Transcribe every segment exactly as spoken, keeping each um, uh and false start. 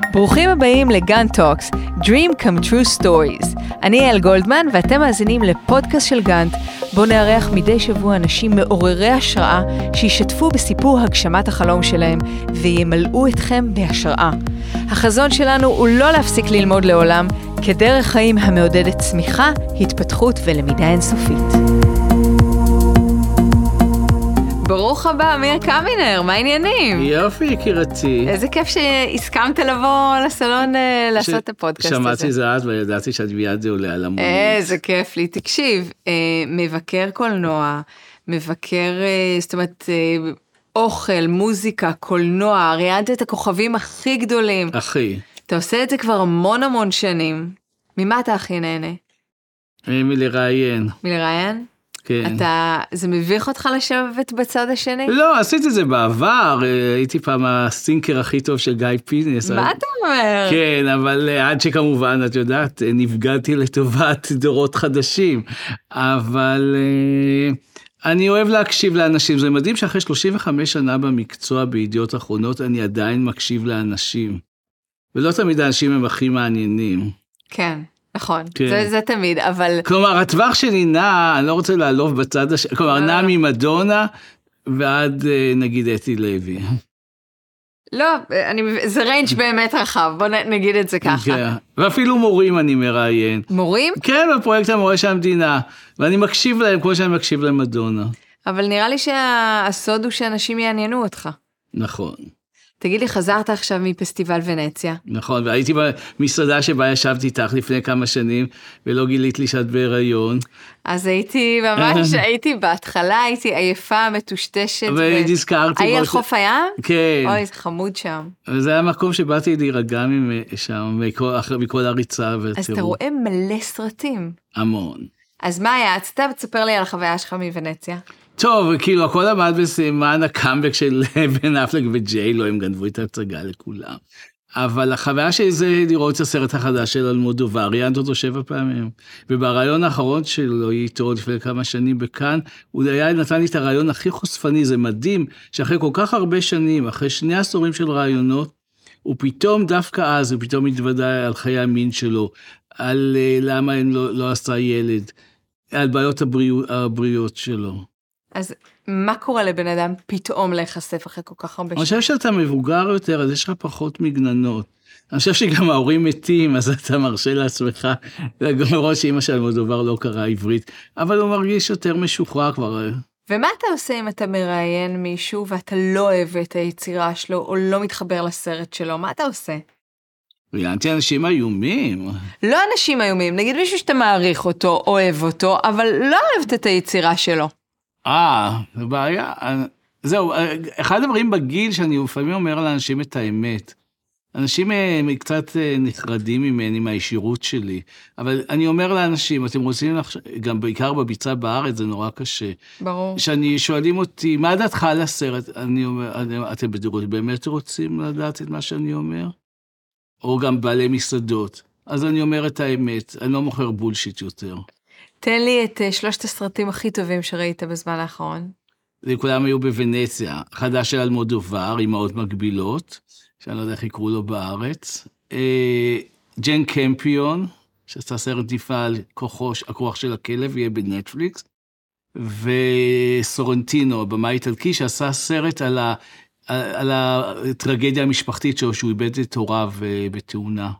ברוכים הבאים לגן טוקס, Dream Come True Stories. אני אייל גולדמן ואתם מאזינים לפודקאסט של גאנט, בו נארח מדי שבוע אנשים מעוררי השראה שישתפו בסיפור הגשמת החלום שלהם וימלאו אתכם בהשראה. החזון שלנו הוא לא להפסיק ללמוד לעולם, כדרך חיים המעודדת צמיחה, התפתחות ולמידה אינסופית. ברוך הבא, אמיר קמינר, מה העניינים? יופי, יקירתי. איזה כיף שהסכמת לבוא לסלון לעשות את הפודקאסט הזה. שמעתי זה אז וידעתי שאת מיד זה עולה על המונית. איזה כיף לי. תקשיב, מבקר קולנוע, מבקר, זאת אומרת, אוכל, מוזיקה, קולנוע, ראיינת את הכוכבים הכי גדולים. הכי. אתה עושה את זה כבר המון המון שנים. ממה אתה הכי נהנה? מלראיין. מלראיין? כן. אתה, זה מביך אותך לשבת בצד השני? לא, עשיתי את זה בעבר, הייתי פעם הסינקר הכי טוב של גיא פינס. מה אתה אומר? כן, אבל עד שכמובן, את יודעת, נפגעתי לטובת דורות חדשים, אבל אני אוהב להקשיב לאנשים, זה מדהים שאחרי שלושים וחמש שנה במקצוע בידיעות אחרונות, אני עדיין מקשיב לאנשים, ולא תמיד האנשים הם הכי מעניינים. כן. נכון, כן. זה, זה תמיד, אבל... כלומר, הטווח שלי נע, אני לא רוצה לעלוב בצד השני, כלומר, נע ממדונה ועד נגיד אתי לוי. לא, אני, זה ריינג' באמת רחב, בוא נגיד את זה ככה. כן, ואפילו מורים אני מראיין. מורים? כן, בפרויקט המורה של המדינה, ואני מקשיב להם כמו שאני מקשיב למדונה. אבל נראה לי שהסוד הוא שאנשים יעניינו אותך. נכון. תגיד לי, חזרת עכשיו מפסטיבל ונציה. נכון, והייתי במסעדה שבה ישבתי איתך לפני כמה שנים, ולא גילית לי שאת בהיריון. אז הייתי ממש, הייתי בהתחלה, הייתי עייפה, מטושטשת. ונזכרתי. היי על חוף הים? כן. אוי, זה חמוד שם. וזה היה מקום שבאתי להירגע שם, מכל הריצה וטירוף. אז אתה רואה מלא סרטים. המון. אז מה היה? אתה תספר לי על החוויה שלך מוונציה. טוב, כאילו, הכל עמד בסימן הקאמבק של בן אפלק וג'יי, לא הם גנבו את ההצגה לכולם. אבל החוויה שלי זה לראות את הסרט החדש של אלמודובר, ראיינת אותו שבע פעמים. וברעיון האחרון שלו, איתו לפני כמה שנים בכאן, הוא היה נתן לי את הרעיון הכי חושפני, זה מדהים, שאחרי כל כך הרבה שנים, אחרי שני עשורים של רעיונות, הוא פתאום דווקא אז, הוא פתאום התוודע על חיי המין שלו, על למה אין לא, לא עשה ילד, על בעיות הבריאות, הבריאות שלו. אז מה קורה לבן אדם פתאום להיחשף אחרי כל כך הרבה שנים? אני חושב שאתה מבוגר יותר, אז יש לך פחות מגננות. אני חושב שגם ההורים מתים, אז אתה מרשה לעצמך, למרות שאמא של אלמודובר לא קרא עברית, אבל הוא מרגיש יותר משוחרר כבר. ומה אתה עושה אם אתה מראיין מישהו ואתה לא אוהב את היצירה שלו, או לא מתחבר לסרט שלו? מה אתה עושה? ראיינתי אנשים איומים. לא אנשים איומים, נגיד מישהו שאתה מעריך אותו, אוהב אותו, אבל לא אוהבת את היצירה שלו. אה, זה בעיה. זהו, אחד הדברים בגיל שאני לפעמים אומר לאנשים את האמת. אנשים קצת נחרדים ממני, מהישירות שלי. אבל אני אומר לאנשים, אתם רוצים, גם בעיקר בביצה בארץ, זה נורא קשה. ברור. שאני שואלים אותי, מה דעתך על הסרט? אני אומר, אתם באמת רוצים לדעת את מה שאני אומר? או גם בעלי מסעדות. אז אני אומר את האמת, אני לא מוכר בולשיט יותר. תן לי את שלושת הסרטים הכי טובים שראית בזמן האחרון. כולם היו בוונציה, חדש של אלמודובר, אמהות מקבילות, שאני לא יודע איך יקראו לו בארץ. ג'ן קמפיון, שעשה סרט דיפה על הכוח של הכלב, יהיה בנטפליקס. וסורנטינו, הבמאי איטלקי, שעשה סרט על, ה, על הטרגדיה המשפחתית שלו, שהוא איבד את הוריו בתאונה.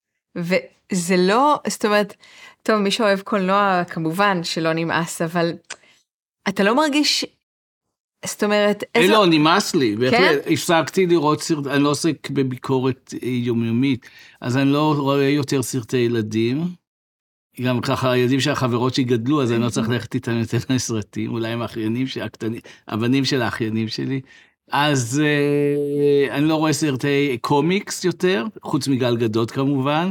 וזה לא, זאת אומרת, טוב, מי שאוהב קולנוע, כמובן שלא נמאס, אבל אתה לא מרגיש, זאת אומרת, איזו... לא, נמאס לי, כן? הפסקתי לראות סרט, אני לא עוסק בביקורת יומיומית, אז אני לא רואה יותר סרטי ילדים, גם ככה, הילדים של החברות שגדלו, אז אני לא צריך ללכת איתם יותר לסרטים, אולי הם האחיינים, הבנים של האחיינים שלי, אז אה, אני לא רואה סרטי קומיקס יותר, חוץ מגל גדות כמובן,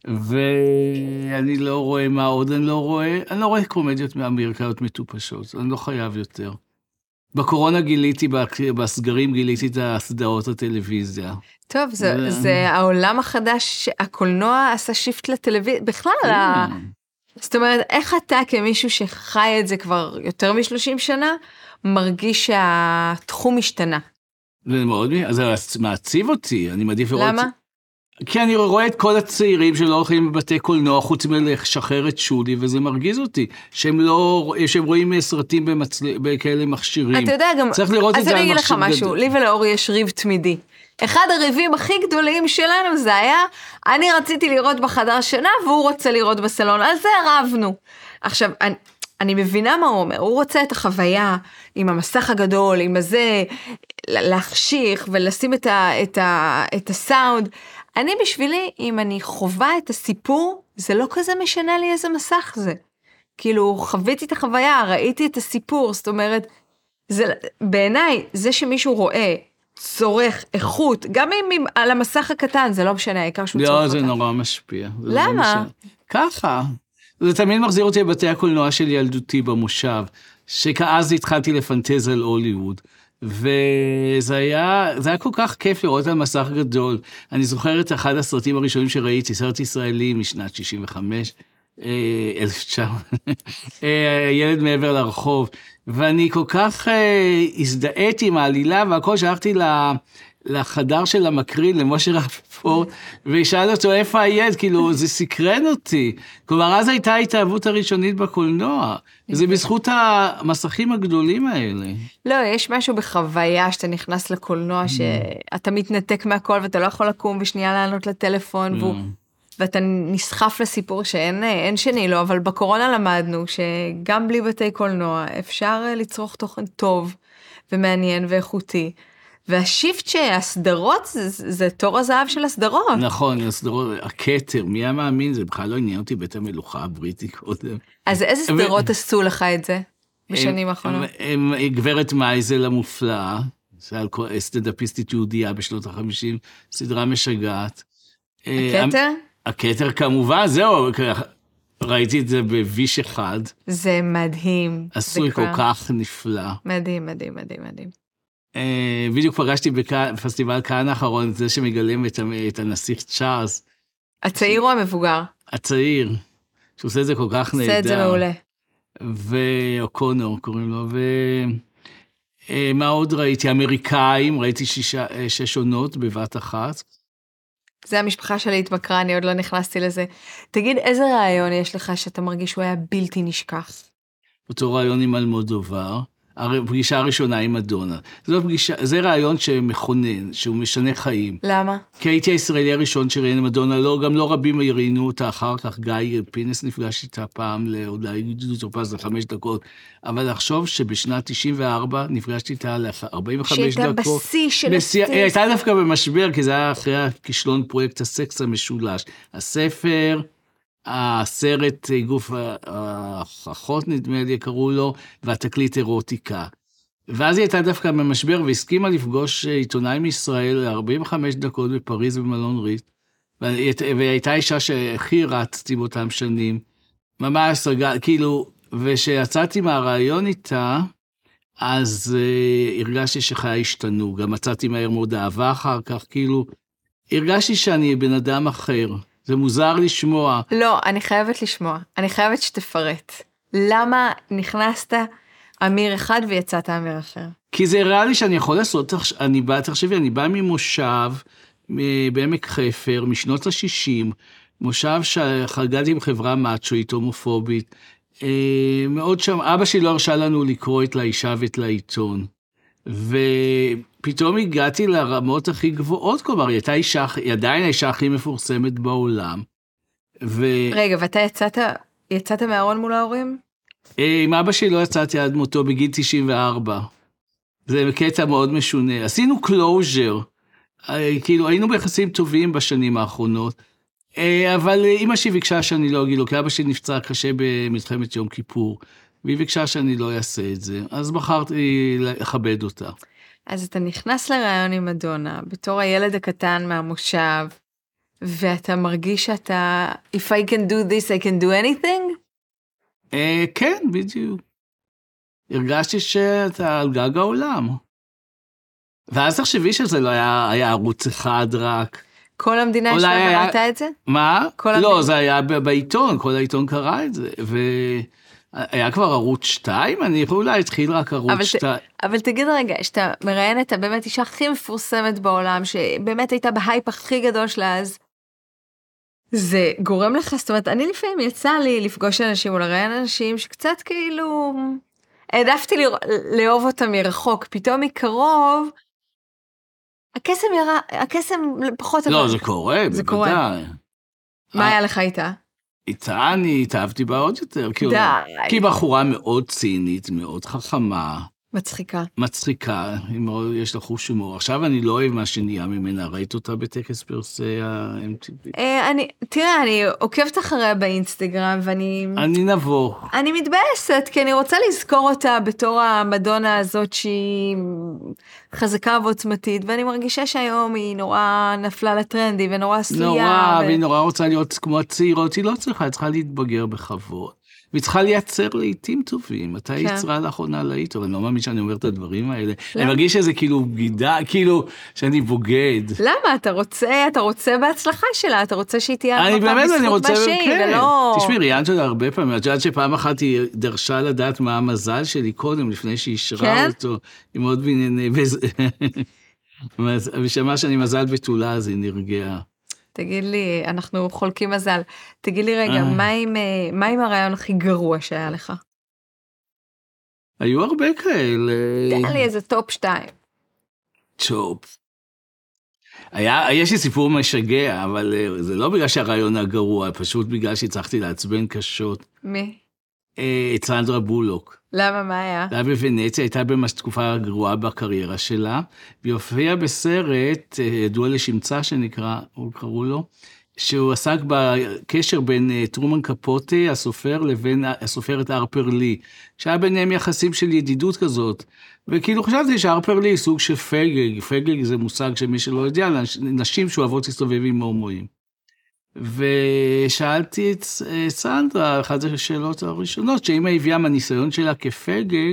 ואני לא רואה מה עוד, אני לא רואה, אני לא רואה קומדיות מאמריקאיות מטופשות, אני לא חייב יותר. בקורונה גיליתי, בסגרים גיליתי את הסדרות הטלוויזיה. טוב, זה, ו... זה העולם החדש, הקולנוע עשה שיפט לטלוויזיה, בכלל, ה... זאת אומרת, איך אתה כמישהו שחי את זה כבר יותר מ-שלושים שנה, מרגיש שהתחום השתנה? זה מאוד, זה מעציב אותי, אני מעדיף לראות... למה? כי אני רואה את כל הצעירים שלא הולכים בבתי קולנוע, חוץ מלשחרר את שולי, וזה מרגיז אותי, שהם לא, שהם רואים סרטים במצל... בכאלה מכשירים. אתה יודע גם, צריך לראות את זה על מכשיר גדול. אז אני אגיד לך משהו, לי ולאורי יש ריב תמידי. אחד הריבים הכי גדולים שלנו זה היה, אני רציתי לראות בחדר שינה, והוא רוצה לראות בסלון, על זה רבנו. עכשיו, אני, אני מבינה מה הוא אומר, הוא רוצה את החוויה, עם המסך הגדול, עם הזה, להחשיך ולשים את, ה, את, ה, את הסאונד. אני בשבילי, אם אני חווה את הסיפור, זה לא כזה משנה לי איזה מסך זה. כאילו, חוויתי את החוויה, ראיתי את הסיפור, זאת אומרת, זה, בעיניי, זה שמישהו רואה, צורך, איכות, גם אם על המסך הקטן, זה לא משנה, העיקר שהוא צורך אותה. לא, זה נורא משפיע. למה? ככה. זה תמיד מחזיר אותי לבתי הקולנוע של ילדותי במושב, שכאז התחלתי לפנטז על הוליווד, וזה היה, זה היה כל כך כיף לראות על מסך גדול. אני זוכר את אחד הסרטים הראשונים שראיתי, סרט ישראלי משנת שישים וחמש, אלף תשע מאות, ילד מעבר לרחוב, ואני כל כך הזדהיתי עם העלילה, והכל שלחתי לחדר של המקרין, למשה רפפורט, ושאל אותו איפה הילד, כאילו זה סקרן אותי. כלומר, אז הייתה ההתאהבות הראשונית בקולנוע, זה בזכות המסכים הגדולים האלה. לא, יש משהו בחוויה שאתה נכנס לקולנוע, שאתה מתנתק מהכל, ואתה לא יכול לקום בשנייה לענות לטלפון, והוא... ואתה נסחף לסיפור שאין אין שני לו, אבל בקורונה למדנו שגם בלי בתי קולנוע אפשר לצרוך תוכן טוב ומעניין ואיכותי. והשיפט שהסדרות זה, זה תור הזהב של הסדרות. נכון, הסדרות, הכתר, מי המאמין? זה בכלל לא עניין אותי בית המלוכה הבריטי קודם. אז איזה סדרות עשו לך את זה בשנים האחרונות? גברת מייזל המופלאה, שעל סטנדאפיסטית יהודייה בשנות החמישים, סדרה משגעת. הכתר? הכתר כמובן, זהו, ראיתי את זה בוויש אחד. זה מדהים. עשוי כל כך נפלא. מדהים, מדהים, מדהים, מדהים. בדיוק פגשתי בפסטיבל כאן האחרון, זה שמגלם את הנסיך צ'ארלס. הצעיר או המבוגר? הצעיר, שהוא עושה את זה כל כך נהדר. עושה את זה מעולה. ואוקונור קוראים לו, ומה עוד ראיתי? אמריקאים, ראיתי שש עונות בבת אחת. זה המשפחה שלי התמכרה, אני עוד לא נכנסתי לזה. תגיד, איזה רעיון יש לך שאתה מרגיש שהוא היה בלתי נשכח? אותו רעיון עם אלמודובר, הפגישה הראשונה עם מדונה. זה, פגישה, זה רעיון שמכונן, שהוא משנה חיים. למה? כי הייתי הישראלי הראשון שראיין מדונה, לא, גם לא רבים יראיינו אותה אחר כך, גיא פינס נפגש איתה פעם, אולי דודו טופז לחמש דקות, אבל לחשוב שבשנת תשעים וארבע נפגשתי איתה ל-ארבעים וחמש דקות. שהייתה בשיא של הספר. היא הייתה דווקא במשבר, כי זה היה אחרי הכישלון פרויקט הסקס המשולש. הספר... הסרט גוף האחות נדמה לי קראו לו, והתקליט אירוטיקה. ואז היא הייתה דווקא במשבר והסכימה לפגוש עיתונאי מישראל ארבעים וחמש דקות בפריז במלון ריט, והיא הייתה אישה שהכי רצתי באותם שנים, ממש סגר, כאילו, ושיצאתי מהרעיון איתה, אז uh, הרגשתי שחיי השתנו, גם מצאתי מהר מאוד אהבה אחר כך, כאילו, הרגשתי שאני בן אדם אחר. זה מוזר לשמוע. לא, אני חייבת לשמוע. אני חייבת שתפרט. למה נכנסת אמיר אחד ויצאת אמיר אחר? כי זה ריאלי שאני יכול לעשות, אני בא, תחשבי, אני בא ממושב, בעמק חפר, משנות ה-שישים, מושב שחגגתי עם חברה מאצ'ואית, הומופובית, מאוד שם, אבא שלי לא הרשה לנו לקרוא את לאישה ואת לעיתון, ופתאום הגעתי לרמות הכי גבוהות, כלומר, היא הייתה אישה, היא עדיין האישה הכי מפורסמת בעולם. ו... רגע, ואתה יצאת, יצאת מהארון מול ההורים? עם אבא שלי לא יצאתי עד מותו בגיל תשעים וארבע. זה קטע מאוד משונה. עשינו קלוז'ר, כאילו היינו ביחסים טובים בשנים האחרונות, אבל אמא שלי ביקשה שאני לא אגיד לו, כי אבא שלי נפצע קשה במלחמת יום כיפור, והיא ביקשה שאני לא אעשה את זה, אז בחרתי לכבד אותה. אז אתה נכנס לרעיון עם מדונה, בתור הילד הקטן מהמושב, ואתה מרגיש שאתה, if I can do this, I can do anything? אה, כן, בדיוק. הרגשתי שאתה על גג העולם. ואז תחשבי שזה לא היה, היה ערוץ אחד רק. כל המדינה ישבה וראתה את זה? מה? לא, המדינה... זה היה בעיתון, כל העיתון קרא את זה, והיה כבר ערוץ שתיים, אני אולי התחיל רק ערוץ שתיים. אבל תגיד רגע, שאתה מראיין את הבאמת אישה הכי מפורסמת בעולם, שבאמת הייתה בהייפ הכי גדול שלה אז, זה גורם לך, זאת אומרת, אני לפעמים יצא לי לפגוש אנשים או לראיין אנשים שקצת כאילו, העדפתי לאהוב אותם מרחוק, פתאום מקרוב, הקסם ירה, הקסם פחות... לא, זה קורה, זה קורה. בוודאי. מה היה לך איתה? איתה אני התאהבתי בה עוד יותר, כי היא בחורה מאוד צינית, מאוד חכמה. מצחיקה. מצחיקה, יש לה חוש הומור. עכשיו אני לא אוהב מה שנהיה ממנה, ראית אותה בטקס פרסי ה-אם טי וי. תראה, אני עוקבת אחריה באינסטגרם, ואני... אני נבוא. אני מתבאסת, כי אני רוצה לזכור אותה בתור המדונה הזאת שהיא חזקה ועוצמתית, ואני מרגישה שהיום היא נורא נפלה לטרנדי, ונורא סלויה. נורא, והיא נורא רוצה להיות כמו הצעירות, היא לא צריכה, היא צריכה להתבגר בכבוד. והיא צריכה לייצר לעיתים טובים. מתי היא יצרה לאחרונה לעית? אבל אני לא מאמין שאני אומר את הדברים האלה. אני מרגיש שזה כאילו בגידה, כאילו שאני בוגד. למה? אתה רוצה, אתה רוצה בהצלחה שלה, אתה רוצה שהיא תהיה... אני באמת, אני רוצה, כן. תשמעי, ראיינת אותה הרבה פעמים, את יודעת שפעם אחת היא דרשה לדעת מה המזל שלי קודם, לפני שהיא אישרה אותו, היא מאוד בענייני, ושמע שאני מזל בתולה, אז היא נרגעה. תגיד לי, אנחנו חולקים מזל, תגיד לי רגע, מה עם, מה עם הרעיון הכי גרוע שהיה לך? היו הרבה כאלה. תן לי איזה טופ שתיים. טופ. היה, יש לי סיפור משגע, אבל זה לא בגלל שהרעיון הגרוע, פשוט בגלל שהצלחתי לעצבן קשות. מי? את סנדרה בולוק. למה, מה היה? היה בוונציה, הייתה בתקופה הגרועה בקריירה שלה, והיא הופיעה בסרט, ידוע לשמצה שנקרא, הוא קראו לו, שהוא עסק בקשר בין טרומן קפוטי, הסופר, לבין הסופרת הרפר לי, שהיה ביניהם יחסים של ידידות כזאת, וכאילו חשבתי שהרפר לי סוג של פגג, פגג זה מושג שמי שלא יודע, נשים שאוהבות להסתובב עם הומואים. ושאלתי את סנדרה, אחת השאלות הראשונות, שאם היא הביאה מהניסיון שלה כפגג,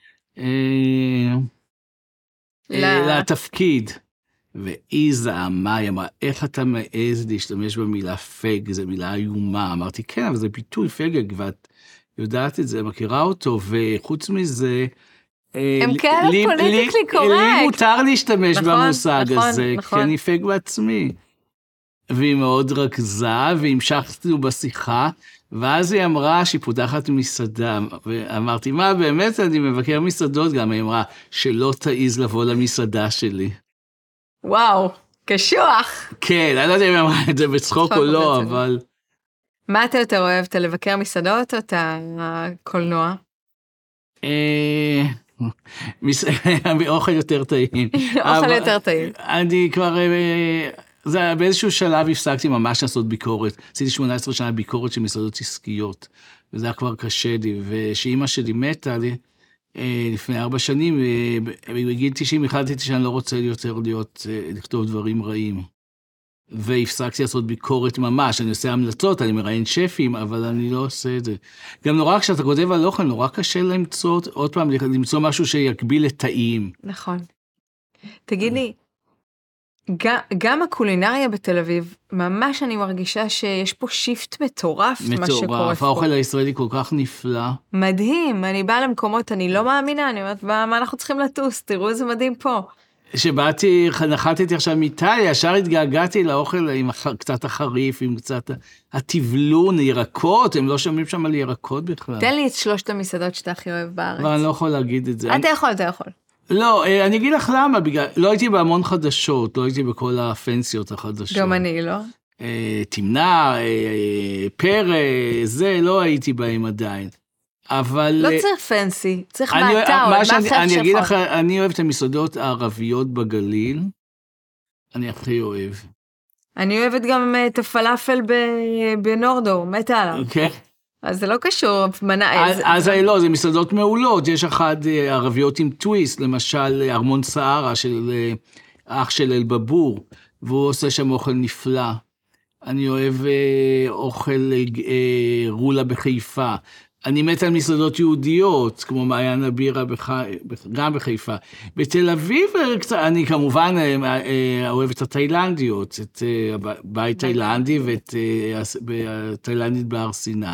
לתפקיד. והיא זעמה, היא אמרה, איך אתה מעז להשתמש במילה פג, זו מילה איומה. אמרתי, כן, אבל זה ביטוי פגג, ואת יודעת את זה, מכירה אותו, וחוץ מזה, הם כאלה פוליטיקלי קורקט. לי מותר להשתמש במושג הזה, כי אני פג בעצמי. והיא מאוד רכזה, והמשכנו בשיחה, ואז היא אמרה שהיא פותחת מסעדה, ואמרתי, מה באמת, אני מבקר מסעדות גם, היא אמרה, שלא תעיז לבוא למסעדה שלי. וואו, קשוח. כן, אני לא יודע אם היא אמרה את זה בצחוק או לא, אבל... מה אתה יותר אוהב, אתה לבקר מסעדות או אתה הקולנוע? אוכל יותר טעים. אוכל יותר טעים. אני כבר... זה באיזשהו שלב הפסקתי ממש לעשות ביקורת. עשיתי שמונה עשרה שנה ביקורת של מסעדות עסקיות, וזה היה כבר קשה לי, ושאימא שלי מתה לי, לפני ארבע שנים, בגיל תשעים החלטתי שאני לא רוצה יותר להיות, לכתוב דברים רעים. והפסקתי לעשות ביקורת ממש, אני עושה המלצות, אני מראיין שפים, אבל אני לא עושה את זה. גם נורא כשאתה כותב על אוכל, נורא קשה למצוא, עוד פעם, למצוא משהו שיקביל לטעים. נכון. תגיד לי, גם, גם הקולינריה בתל אביב, ממש אני מרגישה שיש פה שיפט מטורף, מטורף, מה שקורה פה. האוכל הישראלי כל כך נפלא. מדהים, אני באה למקומות, אני לא מאמינה, אני אומרת, מה, מה אנחנו צריכים לטוס, תראו איזה מדהים פה. שבאתי, נחתתי עכשיו מאיטליה, ישר התגעגעתי לאוכל עם קצת החריף, עם קצת הטבלון, ירקות, הם לא שומעים שם על ירקות בכלל. תן לי את שלושת המסעדות שאתה הכי אוהב בארץ. אבל אני לא יכול להגיד את זה. אתה יכול, אתה יכול. לא, אני אגיד לך למה, בגלל, לא הייתי בהמון חדשות, לא הייתי בכל הפנסיות החדשות. גם אני, לא? תמנה, פרא, זה, לא הייתי בהם עדיין. אבל... לא צריך פנסי, צריך מעטה, או מה חף שפות. אני אגיד לך, אני אוהב את המסעדות הערביות בגליל, אני הכי אוהב. אני אוהבת גם את הפלאפל בנורדו, מתה עליו. כן. אז זה לא קשור, מנה... אז לא, זה מסעדות מעולות, יש אחת ערביות עם טוויסט, למשל ארמון סערה של אח של אלבבור, והוא עושה שם אוכל נפלא. אני אוהב אוכל רולה בחיפה. אני מת על מסעדות יהודיות, כמו מעיין הבירה, גם בחיפה. בתל אביב, אני כמובן אוהב את התאילנדיות, את הבית תאילנדי ואת התאילנדית בהר סיני.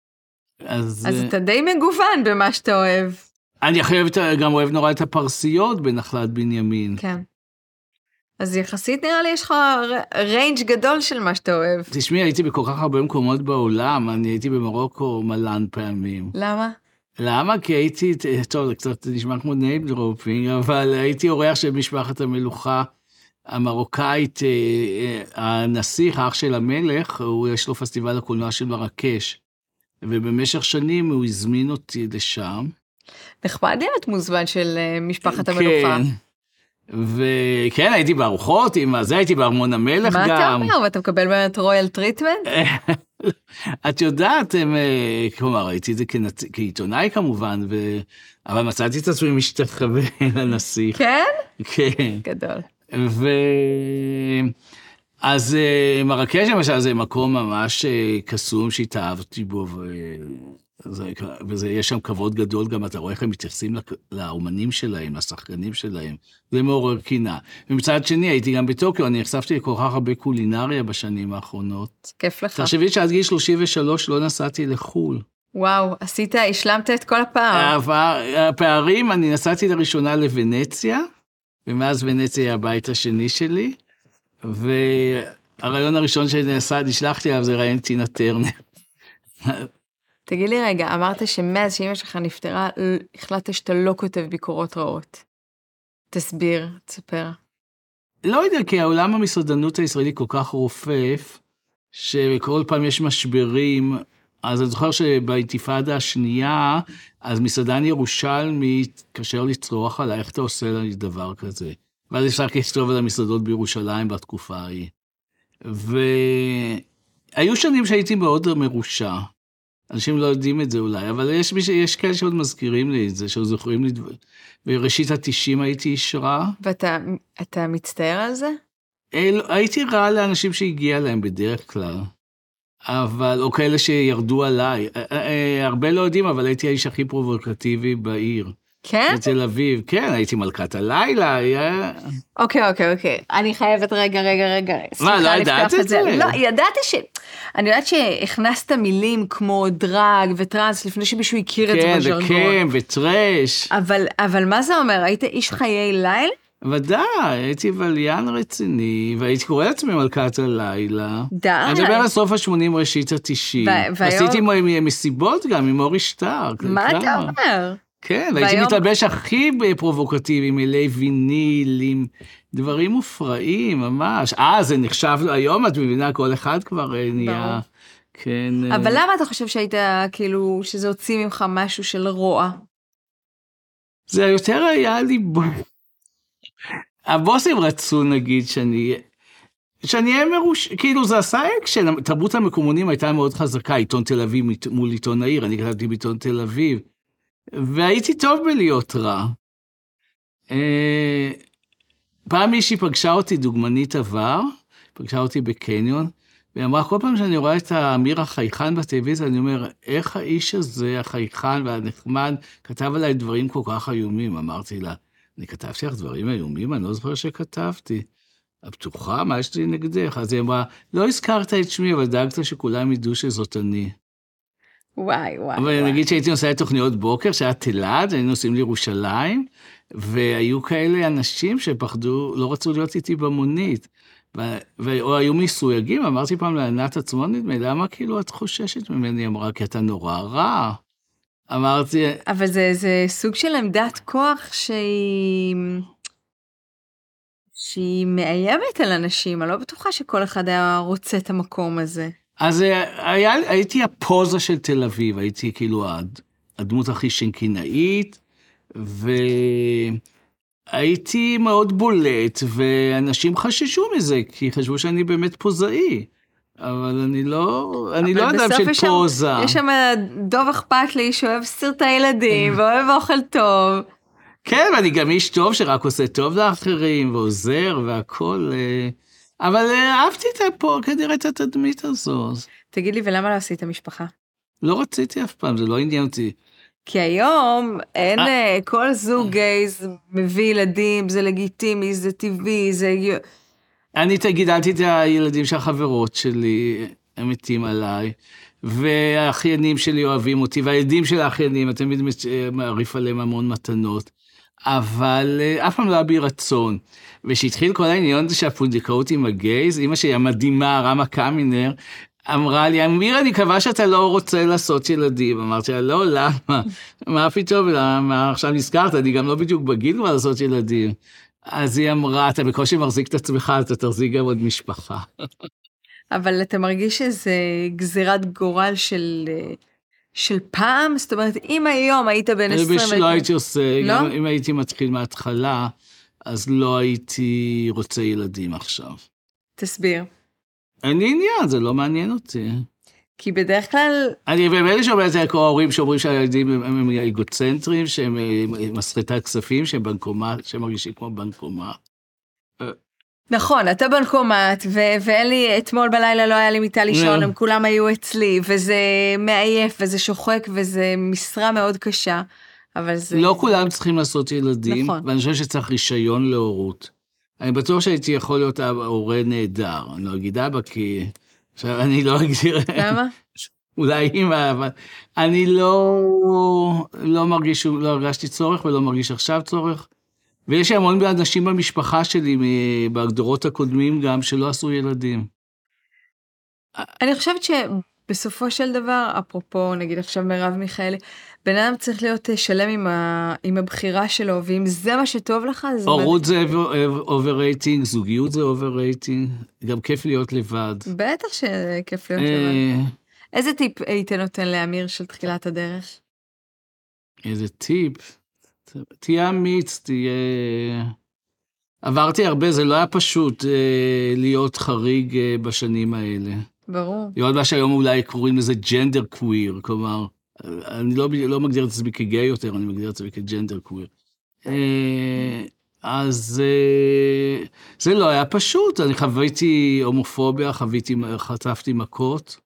אז אתה די מגוון במה שאתה אוהב. אני גם אוהב נורא את הפרסיות בנחלת בנימין. כן. אז יחסית נראה לי יש לך ריינג' גדול של מה שאתה אוהב. תשמעי, הייתי בכל כך הרבה מקומות בעולם, אני הייתי במרוקו מלן פעמים. למה? למה? כי הייתי, טוב, זה קצת נשמע כמו name dropping, אבל הייתי אורח של משפחת המלוכה המרוקאית, הנסיך, האח של המלך, הוא יש לו פסטיבל הקולנוע של מרקש, ובמשך שנים הוא הזמין אותי לשם. נחמד להיות מוזמן של משפחת המלוכה. כן. וכן, הייתי בארוחות, עם זה הייתי בארמון המלך מה גם. מה אתה אומר? ואתה מקבל באמת רויאל טריטמנט? את יודעת, הם, כלומר, הייתי את זה כנצ... כעיתונאי כמובן, ו... אבל מצאתי את עצמי משתחווה לנסיך. כן? כן. גדול. ו... אז מרקש למשל זה מקום ממש קסום שהתאהבתי בו, ו... זה, וזה, יש שם כבוד גדול, גם אתה רואה איך הם מתייחסים לאומנים שלהם, לשחקנים שלהם, זה מעורר קינה. ומצד שני, הייתי גם בטוקיו, אני נחשפתי לכל כך הרבה קולינריה בשנים האחרונות. כיף לך. תחשבי שעד גיל שלושים ושלוש לא נסעתי לחול. וואו, עשית, השלמת את כל הפער. הפערים, אני נסעתי לראשונה לוונציה, ומאז ונציה היא הבית השני שלי, והרעיון הראשון שנעשה, נשלחתי עליו, זה רעיון טינה טרנר. תגיד לי רגע, אמרת שמאז שאמא שלך נפטרה, החלטת שאתה לא כותב ביקורות רעות. תסביר, תספר. לא יודע, כי העולם המסעדנות הישראלי כל כך רופף, שכל פעם יש משברים, אז אני זוכר שבאינתיפאדה השנייה, אז מסעדן ירושלמי התקשר לצרוח עליי, איך אתה עושה לי דבר כזה? ואז הפסקתי לכתוב על המסעדות בירושלים בתקופה ההיא. והיו שנים שהייתי מאוד מרושע. אנשים לא יודעים את זה אולי, אבל יש, יש כאלה שעוד מזכירים לי את זה, שעוד זוכרים לי דבר. בראשית התשעים הייתי איש רע. ואתה אתה מצטער על זה? אל, הייתי רע לאנשים שהגיע להם בדרך כלל, אבל, או כאלה שירדו עליי. הרבה לא יודעים, אבל הייתי האיש הכי פרובוקטיבי בעיר. כן? בתל אביב, כן, הייתי מלכת הלילה, היה... אוקיי, אוקיי, אוקיי. אני חייבת רגע, רגע, רגע. מה, לא ידעת את זה? לא, ידעתי ש... אני יודעת שהכנסת מילים כמו דרג וטרנס, לפני שמישהו הכיר את זה בז'רגון. כן, וקם וטרש. אבל, אבל מה זה אומר? היית איש חיי לילה? ודאי, הייתי וליין רציני, והייתי קורא לעצמי מלכת הלילה. די. אני מדבר על סוף ה-שמונים, ראשית ה-תשעים. עשיתי מסיבות גם עם אורי שטרק. מה אתה אומר? כן, והייתי מתלבש הכי פרובוקטיבי, מלא ויניל, עם דברים מופרעים, ממש. אה, זה נחשב, היום את מבינה, כל אחד כבר נהיה... כן. אבל למה אתה חושב שהיית, כאילו, שזה הוציא ממך משהו של רוע? זה יותר היה לי... הבוסים רצו, נגיד, שאני... שאני אהיה מרוש... כאילו, זה עשה אקשן. תרבות המקומונים הייתה מאוד חזקה, עיתון תל אביב מול עיתון העיר, אני כתבתי בעיתון תל אביב. והייתי טוב בלהיות רע. פעם מישהי פגשה אותי, דוגמנית עבר, פגשה אותי בקניון, והיא אמרה, כל פעם שאני רואה את האמיר החייכן בטלוויזיה, אני אומר, איך האיש הזה, החייכן והנחמד, כתב עליי דברים כל כך איומים. אמרתי לה, אני כתבתי לך דברים איומים, אני לא זוכר שכתבתי. הפתוחה, מה יש לי נגדך? אז היא אמרה, לא הזכרת את שמי, אבל דאגת שכולם ידעו שזאת אני. וואי, וואי. אבל נגיד שהייתי נוסע לתוכניות בוקר, שהיה תלעד, היינו נוסעים לירושלים, והיו כאלה אנשים שפחדו, לא רצו להיות איתי במונית, או היו מסויגים, אמרתי פעם לענת עצמו, נדמה, למה כאילו את חוששת ממני? אמרה, כי אתה נורא רע. אמרתי... אבל זה, זה סוג של עמדת כוח שהיא... שהיא מאיימת על אנשים, אני לא בטוחה שכל אחד היה רוצה את המקום הזה. אז היה, הייתי הפוזה של תל אביב, הייתי כאילו הדמות הכי שנקינאית, והייתי מאוד בולט, ואנשים חששו מזה, כי חשבו שאני באמת פוזאי, אבל אני לא, אני לא אדם של יש פוזה. שם, יש שם דוב אכפת לי שאוהב סרטי ילדים, ואוהב אוכל טוב. כן, ואני גם איש טוב שרק עושה טוב לאחרים, ועוזר והכל... אבל אהבתי את פה, כנראה את התדמית הזו. תגיד לי, ולמה לא עשית משפחה? לא רציתי אף פעם, זה לא עניין אותי. כי היום אין, כל זוג גייז מביא ילדים, זה לגיטימי, זה טבעי, זה... אני גידלתי את הילדים שהחברות שלי, הם מתים עליי, והאחיינים שלי אוהבים אותי, והילדים של האחיינים, אני תמיד מעריף עליהם המון מתנות. אבל אף פעם לא היה בי רצון. ושהתחיל כל העניין הזה שהפונדקאות עם הגייז, אמא שלי המדהימה, רמה קמינר, אמרה לי, אמיר, אני מקווה שאתה לא רוצה לעשות ילדים. אמרתי לה, לא, למה? מה פתאום, למה? עכשיו נזכרת, אני גם לא בדיוק בגיל מה לעשות ילדים. אז היא אמרה, אתה בקושי מחזיק את עצמך, אתה תחזיק גם עוד משפחה. אבל אתה מרגיש שזה גזירת גורל של, של פעם? זאת אומרת, אם היום היית בן עשרים... לא הייתי עושה, לא? גם אם הייתי מתחיל מההתחלה, אז לא הייתי רוצה ילדים עכשיו. תסביר. אין לי עניין, זה לא מעניין אותי. כי בדרך כלל... אני באמת שומע את זה ההורים שאומרים שהילדים הם אגוצנטרים, שהם מסחטת כספים, שהם בנקומט, שהם מרגישים כמו בנקומט. נכון, אתה בנקומט, ו- ואין לי, אתמול בלילה לא היה לי מיטה לישון, הם כולם היו אצלי, וזה מעייף, וזה שוחק, וזה משרה מאוד קשה, אבל זה... לא כולם צריכים לעשות ילדים, נכון. ואני חושב שצריך רישיון להורות. אני בטוח שהייתי יכול להיות הורה נהדר, אני לא אגיד אבא, כי... עכשיו, אני לא אגדיר... למה? אולי אמא, אבל אני לא, לא מרגיש, לא הרגשתי צורך, ולא מרגיש עכשיו צורך. ויש המון אנשים במשפחה שלי, בהגדרות הקודמים גם, שלא עשו ילדים. אני חושבת שבסופו של דבר, אפרופו, נגיד עכשיו מרב מיכאלי, בן אדם צריך להיות שלם עם, ה, עם הבחירה שלו, ואם זה מה שטוב לך, זה... הורות זה אובררייטינג, זוגיות זה אובררייטינג, גם כיף להיות לבד. בטח שכיף להיות לבד. איזה טיפ היית נותן לאמיר של תחילת הדרך? איזה טיפ? תהיה אמיץ, תהיה... עברתי הרבה, זה לא היה פשוט להיות חריג בשנים האלה. ברור. להיות מה שהיום אולי קוראים לזה ג'נדר קוויר, כלומר, אני לא, לא מגדיר את עצמי כגיי יותר, אני מגדיר את עצמי כג'נדר קוויר. אז זה לא היה פשוט, אני חוויתי הומופוביה, חוויתי, חטפתי מכות.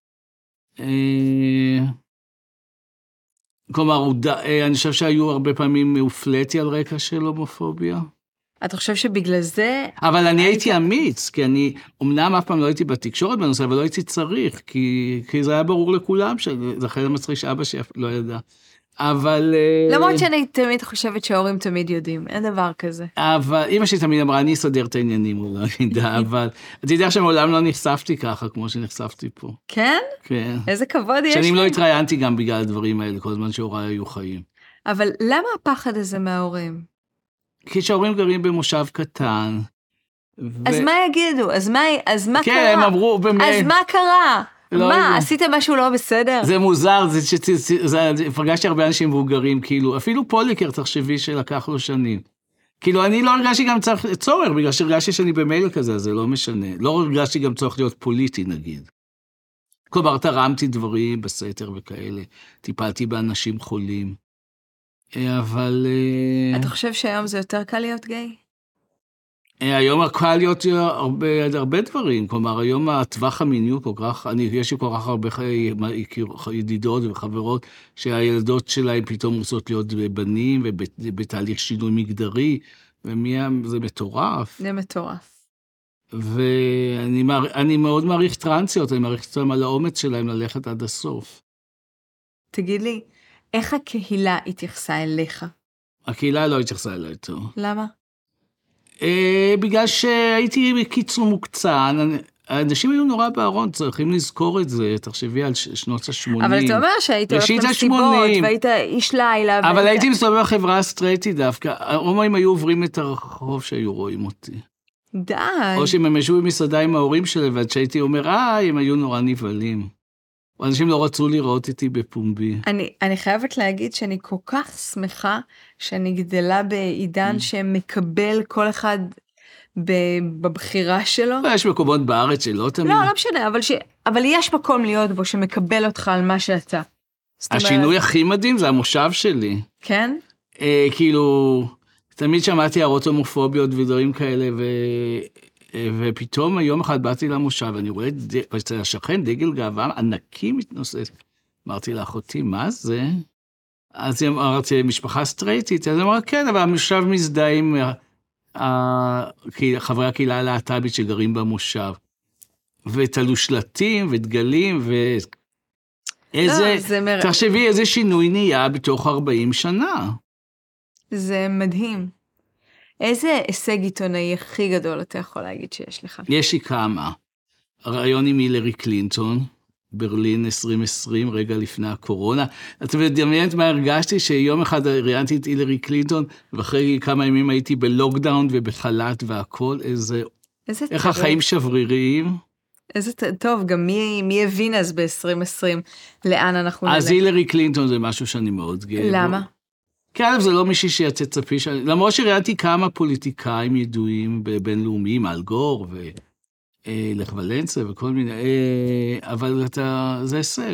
כלומר, אני חושב שהיו הרבה פעמים מאופלטי על רקע של הומופוביה. אתה חושב שבגלל זה... אבל אני הייתי אמיץ, כי אני, אמנם אף פעם לא הייתי בתקשורת בנושא, אבל לא הייתי צריך, כי, כי זה היה ברור לכולם, שזה אחרי המצחיק שאבא שלא ידע. אבל... למרות שאני תמיד חושבת שההורים תמיד יודעים, אין דבר כזה. אבל אמא שלי תמיד אמרה, אני אסדר את העניינים, אולי, אבל אתה יודע שמעולם לא נחשפתי ככה, כמו שנחשפתי פה. כן? כן. איזה כבוד יש לי. שנים לא התראיינתי גם בגלל הדברים האלה, כל הזמן שהוריי היו חיים. אבל למה הפחד הזה מההורים? כי שההורים גרים במושב קטן. אז מה יגידו? אז מה, אז מה קרה? כן, הם אמרו באמת. אז מה קרה? מה, עשית משהו לא בסדר? זה מוזר, פגשתי הרבה אנשים מבוגרים, כאילו, אפילו פוליקר תחשבי שלקח לו שנים. כאילו, אני לא הרגשתי גם צורך, בגלל שהרגשתי שאני במילא כזה, זה לא משנה. לא הרגשתי גם צורך להיות פוליטי, נגיד. כלומר, תרמתי דברים בסתר וכאלה, טיפלתי באנשים חולים. אבל... אתה חושב שהיום זה יותר קל להיות גיי? היום קל להיות הרבה, הרבה דברים, כלומר, היום הטווח המיני הוא כל כך, אני, יש לי כל כך הרבה ידידות וחברות, שהילדות שלהם פתאום רוצות להיות בנים, ובתהליך שינוי מגדרי, וזה מטורף. זה מטורף. ואני אני מאוד מעריך טרנסיות, אני מעריך אותם על האומץ שלהם ללכת עד הסוף. תגיד לי, איך הקהילה התייחסה אליך? הקהילה לא התייחסה אליי טוב. למה? בגלל שהייתי בקיצור מוקצן, האנשים היו נורא בארון, צריכים לזכור את זה, תחשבי על שנות ה-שמונים. אבל אתה אומר שהיית הולך למסיבות, והיית איש לילה. אבל הייתי מסתובב בחברה הסטרייטית דווקא, ההומואים היו עוברים את הרחוב שהיו רואים אותי. די. או שהם הם ישבו במסעדה עם ההורים שלי, ועד שהייתי אומר, אה, הם היו נורא נבהלים. אנשים לא רצו לראות איתי בפומבי. אני, אני חייבת להגיד שאני כל כך שמחה שאני גדלה בעידן שמקבל כל אחד בבחירה שלו. יש מקומות בארץ שלא תמיד. לא, לא משנה, אבל, ש... אבל יש מקום להיות בו שמקבל אותך על מה שאתה. השינוי הכי מדהים זה המושב שלי. כן? אה, כאילו, תמיד שמעתי הערות הומופוביות ודברים כאלה, ו... ופתאום יום אחד באתי למושב, ואני רואה את השכן דגל גאווה ענקי מתנוסס. אמרתי לאחותי, מה זה? אז אמרתי, משפחה סטרייטית, אז אמרה, כן, אבל המושב מזדהה עם חברי הקהילה הלהט"בית שגרים במושב. ותלו שלטים ודגלים, ואיזה, תחשבי איזה שינוי נהיה בתוך ארבעים שנה. זה מדהים. איזה הישג עיתונאי הכי גדול אתה יכול להגיד שיש לך? יש לי כמה. הרעיון עם הילרי קלינטון, ברלין עשרים עשרים, רגע לפני הקורונה. את מדמיינת מה הרגשתי? שיום אחד ראיינתי את הילרי קלינטון, ואחרי כמה ימים הייתי בלוקדאון ובחל"ת והכל, איזה... איזה איך טוב. החיים שבריריים. איזה טוב, גם מי, מי הבין אז ב-עשרים עשרים לאן אנחנו נלך? אז הילרי קלינטון זה משהו שאני מאוד גאה. למה? כי א' זה לא מישהי שתצפי, למרות שראיתי כמה פוליטיקאים ידועים בבינלאומיים, אל גור ולך ולנסה וכל מיני, אבל אתה, זה הישג.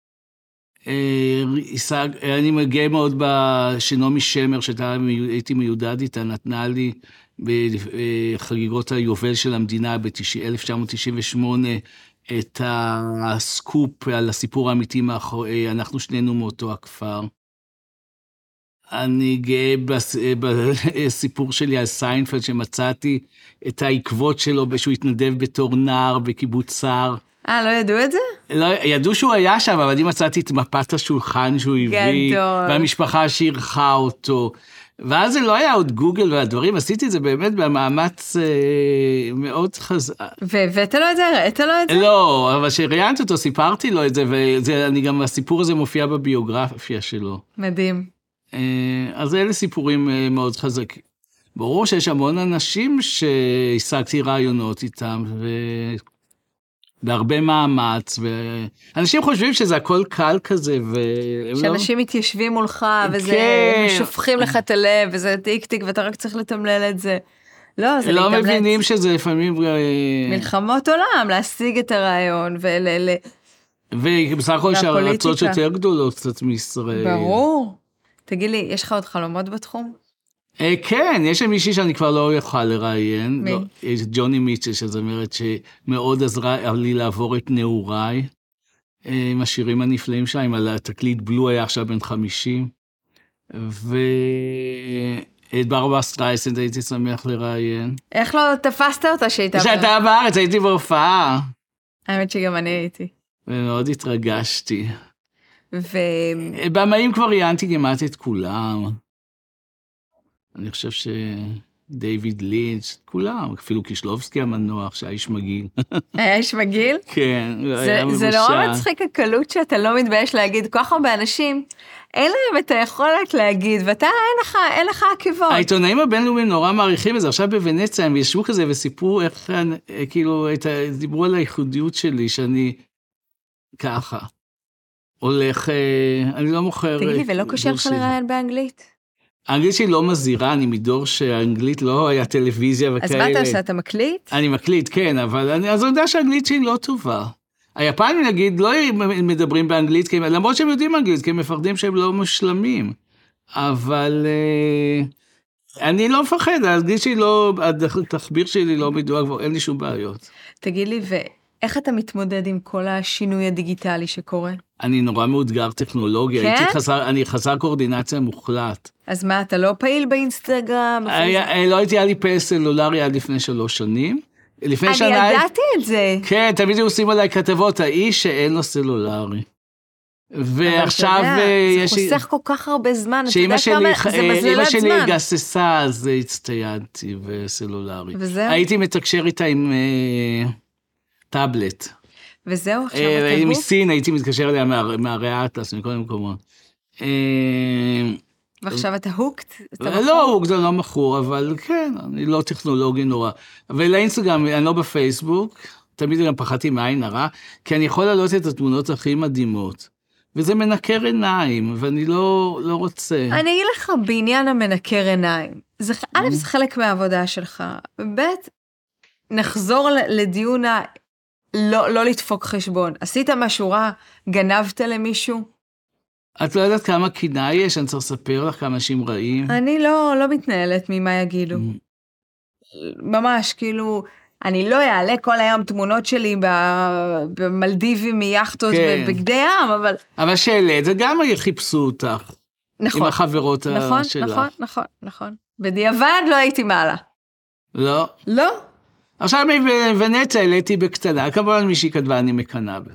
אני מגיע מאוד בשנעמי שמר, שהייתי מיודד איתה, נתנה לי בחגיגות היובל של המדינה ב-אלף תשע מאות תשעים ושמונה, את הסקופ על הסיפור האמיתי מאחורי, אנחנו שנינו מאותו הכפר. אני גאה בסיפור שלי על סיינפלד, שמצאתי את העקבות שלו, שהוא התנדב בתור נער בקיבוץ סער. אה, לא ידעו את זה? לא, ידעו שהוא היה שם, אבל אני מצאתי את מפת השולחן שהוא הביא, גדול. והמשפחה שערכה אותו. ואז זה לא היה עוד גוגל והדברים, עשיתי את זה באמת במאמץ אה, מאוד חזק. והבאת לו את זה? ראית לו את זה? לא, אבל כשראיינתי אותו, סיפרתי לו את זה, ואני גם, הסיפור הזה מופיע בביוגרפיה שלו. מדהים. אז אלה סיפורים מאוד חזקים. ברור שיש המון אנשים שהשגתי רעיונות איתם, בהרבה מאמץ, ואנשים חושבים שזה הכל קל כזה, שאנשים מתיישבים מולך, וזה שופכים לך את הלב, וזה טיק טיק, ואתה רק צריך לתמלל את זה. לא, זה לא מבינים שזה לפעמים... מלחמות עולם, להשיג את הרעיון, ול... ובסך הכל שהרצות יותר גדולות קצת מישראל. ברור. תגיד לי, יש לך עוד חלומות בתחום? כן, יש מישהי שאני כבר לא יוכל לראיין. מי? יש ג'וני מיטשל, שזאת אומרת שמאוד עזרה לי לעבור את נעוריי, עם השירים הנפלאים שלהם, על התקליט בלו היה עכשיו בן חמישים, ואת ברברה סטרייסנד הייתי שמח לראיין. איך לא תפסת אותה שהייתה... שהייתה בארץ, הייתי בהופעה. האמת שגם אני הייתי. ומאוד התרגשתי. ו... במאים כבר ראיינתי כמעט את כולם. אני חושב שדייוויד לינץ', כולם, אפילו קישלובסקי המנוח, שהיה איש מגעיל. היה איש מגעיל? כן, זה, היה מבושל. זה נורא מצחיק הקלות שאתה לא מתבייש להגיד, כל כך הרבה אנשים, אין להם את היכולת להגיד, ואתה אין לך, אין לך עקבות. העיתונאים הבינלאומיים נורא מעריכים את זה, עכשיו בוונציה הם ישבו כזה וסיפרו איך, כאילו, את, דיברו על הייחודיות שלי, שאני ככה, הולך, אני לא מוכר... תגיד לי, ולא קשה לך לראיין באנגלית? האנגלית שלי לא מזהירה, אני מדור שהאנגלית לא היה טלוויזיה וכאלה. אז מה אתה עושה, אתה מקליט? אני מקליט, כן, אבל אני, אז אני יודע שהאנגלית שלי לא טובה. היפנים, נגיד, לא מדברים באנגלית, למרות שהם יודעים אנגלית, כי הם מפחדים שהם לא מושלמים. אבל אני לא מפחד, האנגלית שלי לא, התחביר שלי לא מדויק, אין לי שום בעיות. תגיד לי, ואיך אתה מתמודד עם כל השינוי הדיגיטלי שקורה? אני נורא מאותגר טכנולוגיה, כן? הייתי חסר, אני חסר קואורדינציה מוחלט. אז מה, אתה לא פעיל באינסטגרם? היה, לא הייתי, היה לי פס סלולרי עד לפני שלוש שנים. לפני אני שנה... ידעתי את זה. כן, תמיד עושים עליי כתבות, האיש שאין לו סלולרי. ועכשיו יש... זה חוסך כל כך הרבה זמן, אתה יודע שלי, כמה, זה מזללת אמא זמן. שלי גססה, אז הצטיידתי בסלולרי. וזהו? הייתי מתקשר איתה עם uh, טאבלט. וזהו, עכשיו אתה הוק? מסין הייתי מתקשר אליה מהרי האטלס, מכל המקומות. ועכשיו אתה הוקט? לא הוקט, זה לא מכור, אבל כן, אני לא טכנולוגי נורא. ולאינסטגרם, אני לא בפייסבוק, תמיד גם פחדתי מעין הרע, כי אני יכול להעלות את התמונות הכי מדהימות. וזה מנקר עיניים, ואני לא, לא רוצה. אני אגיד לך בעניין המנקר עיניים. זה, א', זה חלק מהעבודה שלך. ב', נחזור לדיון ה... לא, לא לדפוק חשבון. עשית משהו רע, גנבת למישהו? את לא יודעת כמה קינה יש, אני צריך לספר לך כמה אנשים רעים. אני לא, לא מתנהלת ממה יגידו. ממש, כאילו, אני לא אעלה כל היום תמונות שלי במלדיבים מיאכטות כן. ובגדי ים, אבל... אבל שאלה, זה גם חיפשו אותך. נכון. עם החברות נכון, שלך. נכון, נכון, נכון. בדיעבד לא הייתי מעלה. לא. לא? עכשיו מוונציה העליתי בקטנה, כמובן מישהי כתבה אני מקנאה.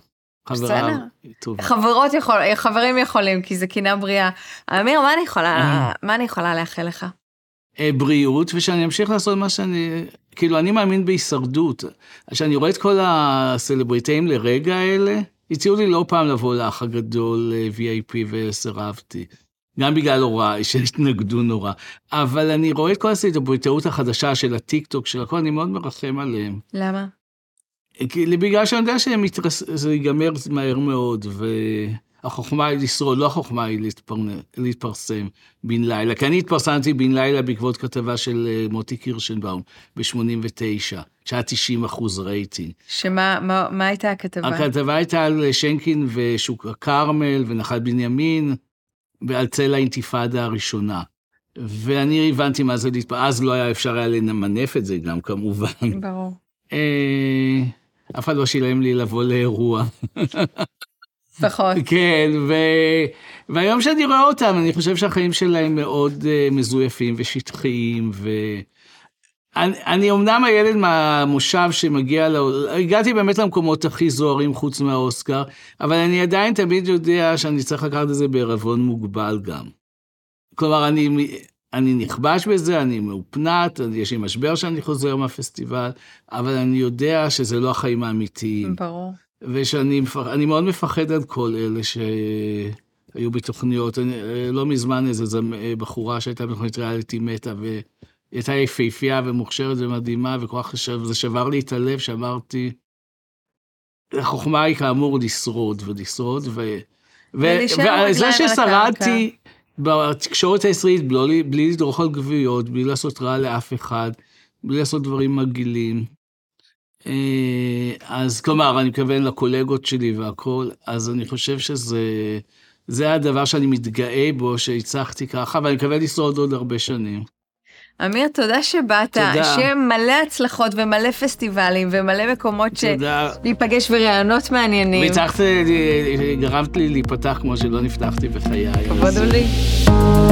חברה טובה. חברות יכול, חברים יכולים, כי זה קינה בריאה. אמיר, מה אני יכולה, מה אני יכולה לאחל לך? בריאות, ושאני אמשיך לעשות מה שאני, כאילו, אני מאמין בהישרדות. כשאני רואה את כל הסלבריטאים לרגע האלה, הציעו לי לא פעם לבוא לאח הגדול וי איי פי וסרבתי. גם בגלל הוראה, שהתנגדו נורא. אבל אני רואה את כל הסלבריטאות החדשה של הטיק טוק, של הכל, אני מאוד מרחם עליהם. למה? כי בגלל שאני יודע שזה ייגמר מהר מאוד, והחוכמה היא לשרוד, לא החוכמה היא להתפרסם בן לילה. כי אני התפרסמתי בן לילה בעקבות כתבה של מוטי קירשנבאום ב-שמונים ותשע, שהיה תשעים אחוז רייטינג. שמה מה, מה הייתה הכתבה? הכתבה הייתה על שנקין ושוק הכרמל ונחל בנימין, ועל צל האינתיפאדה הראשונה. ואני הבנתי מה זה להתפרסם, אז לא היה אפשר היה למנף את זה גם כמובן. ברור. אף אחד לא שילם לי לבוא לאירוע. פחות. כן, ו... והיום שאני רואה אותם, אני חושב שהחיים שלהם מאוד מזויפים ושטחיים, ואני אני אומנם הילד מהמושב שמגיע, לא... הגעתי באמת למקומות הכי זוהרים חוץ מהאוסקר, אבל אני עדיין תמיד יודע שאני צריך לקחת את זה בערבון מוגבל גם. כלומר, אני... אני נכבש בזה, אני מאופנת, יש לי משבר שאני חוזר מהפסטיבל, אבל אני יודע שזה לא החיים האמיתיים. ברור. ושאני אני מאוד מפחד על כל אלה שהיו בתוכניות. אני, לא מזמן איזו בחורה שהייתה בתוכנית ריאליטי מתה, והיא הייתה יפהפייה ומוכשרת ומדהימה, וכוח זה שבר לי את הלב, שאמרתי, החוכמה היא כאמור לשרוד ולשרוד, ו... וזה ששרדתי, בתקשורת הישראלית, בלי, בלי לדרוך על גביעות, בלי לעשות רע לאף אחד, בלי לעשות דברים מגעילים. אז כלומר, אני מכוון לקולגות שלי והכל, אז אני חושב שזה, זה הדבר שאני מתגאה בו, שהצלחתי ככה, ואני מקווה לשרוד עוד הרבה שנים. אמיר, תודה שבאת, שיהיה מלא הצלחות ומלא פסטיבלים ומלא מקומות להיפגש ורעיונות מעניינים. והצלחת, גרמת לי להיפתח כמו שלא נפתחתי בחיי. כבוד הוא לי.